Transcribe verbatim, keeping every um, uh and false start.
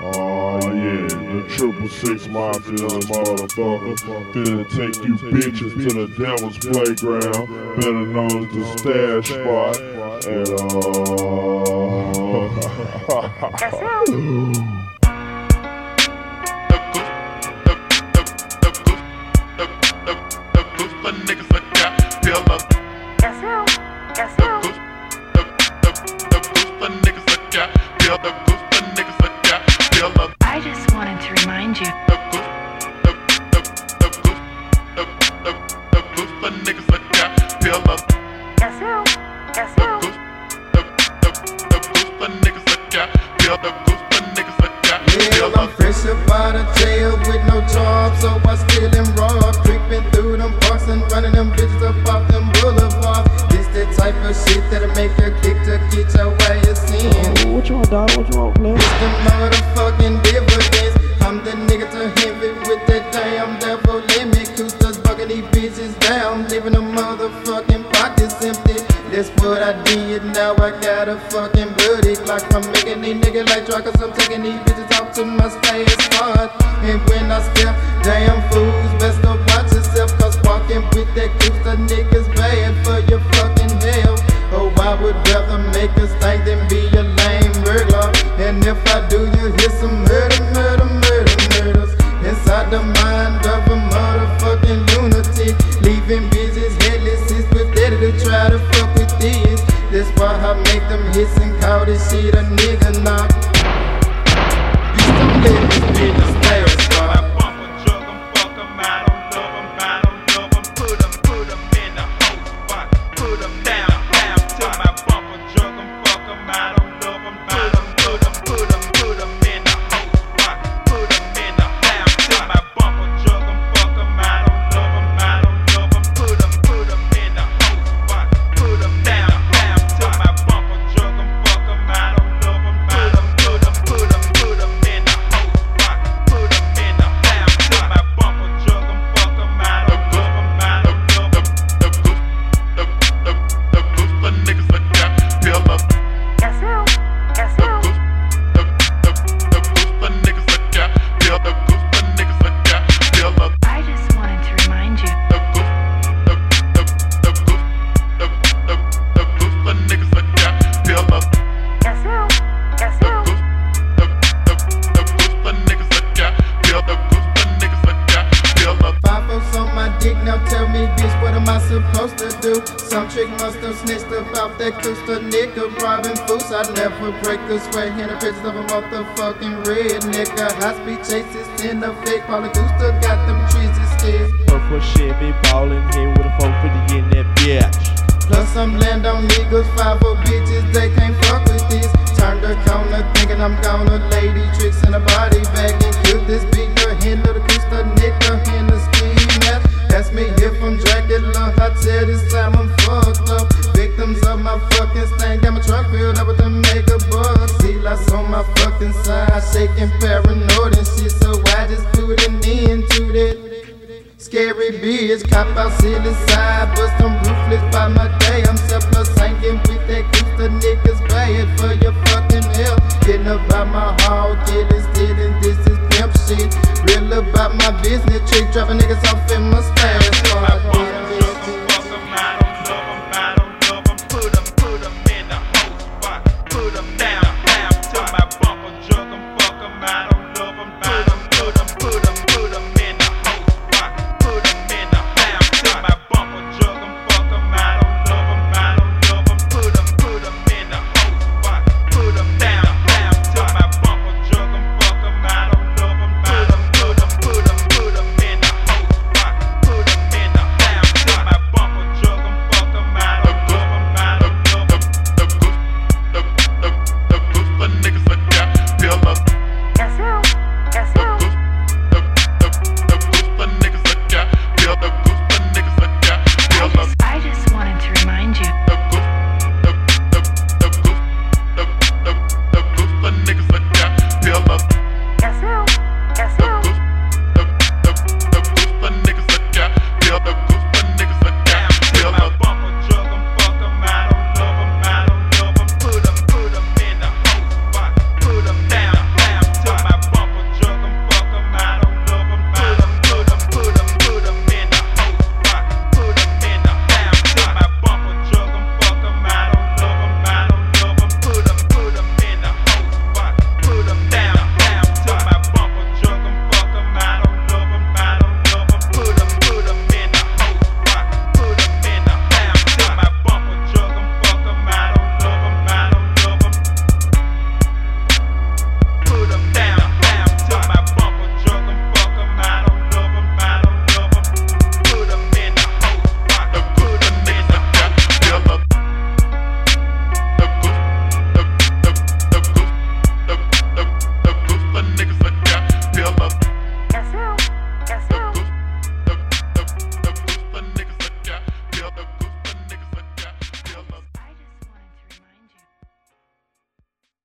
Oh yeah, the triple six mafia motherfucker. Finna take you bitches to the devil's playground, better known as the stash spot. And I just wanted to remind you. Yeah, I'm fresh up out of jail with no job, so I still am raw. Creeping through them parks and running them bitches up off them boulevards. This the type of shit that'll make her kick to get your way of sin. Oh, what you want, dog? What you want, player? It's the motherfucking dividends. I'm the nigga to heavy with that damn devil limit. Coosters bugging these bitches down, leaving them motherfucking pockets empty. That's what I did, now I got a fucking bloody clock. I'm making these niggas like truckers, I'm taking these bitches out to my stay spot. And when I step, damn fools, best to watch yourself, cause walking with that cooster niggas bad for your fucking hell. Oh, I would rather make a stank than be a lame burglar. And if I do, you hear some murder, murder, murder, murders inside the mind of a motherfucking lunatic, leaving bitches headless. It's pathetic to try to fuck with this. That's why I make them hits and call this shit a nigga knock. Used to let this bitch stay a spot. I bump and drug 'em, fuck 'em, I don't love 'em, I don't love 'em. Put 'em, put 'em in the whole spot. Put 'em down, down to my bump and drug 'em, fuck 'em, I don't love 'em, I don't put 'em, put 'em, put 'em in the whole spot. Put 'em in the down to my bump and drug 'em, fuck 'em, I don't love 'em, I don't love 'em. Put 'em, put 'em in the whole spot. Put 'em down, down to my bump and drug 'em, fuck 'em, I don't love 'em, I don't put 'em, put 'em, put 'em in the whole spot. Put 'em in the down to my bump and drug 'em, fuck 'em, I don't love 'em, I don't love 'em. I just wanted to remind you. Five folks on my dick, now tell me, bitch, what am I supposed to do? Some trick must have snitched about that cooster nigga robbing fools. I never break a sweat, in the pictures of a motherfucking red nigga. High speed chases in the fake, Paula Gooster got them trees instead. Purple Chevy ballin' here with a four fifty in that bitch. Plus some land on niggas, five old bitches, they can't fuck with this. Turn the corner, thinking I'm gonna lady tricks in a body bag and kill this beat. The hand of the cooster nigga in the ski mask. That's me here from Dracula. I tell this time I'm fucked up. Victims of my fucking stain, got my trunk filled up with the mega bugs. See lights on my fucking side, shaking paranoid and shit. So I just put an end to that scary bitch. Cop out, sit inside, bust